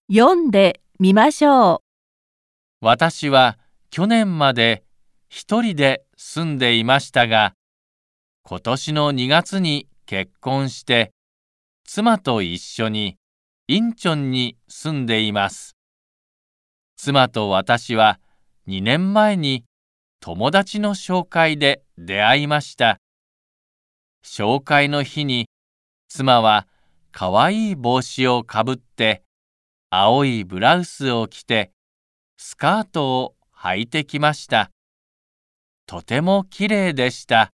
読んでみましょう。 私は去年まで一人で住んでいましたが、今年の2月に結婚して、妻と一緒にインチョンに住んでいます。妻と私は2年前に友達の紹介で出会いました。紹介の日に妻はかわいい帽子をかぶって青いブラウスを着てスカートを履いてきました。とてもきれいでした。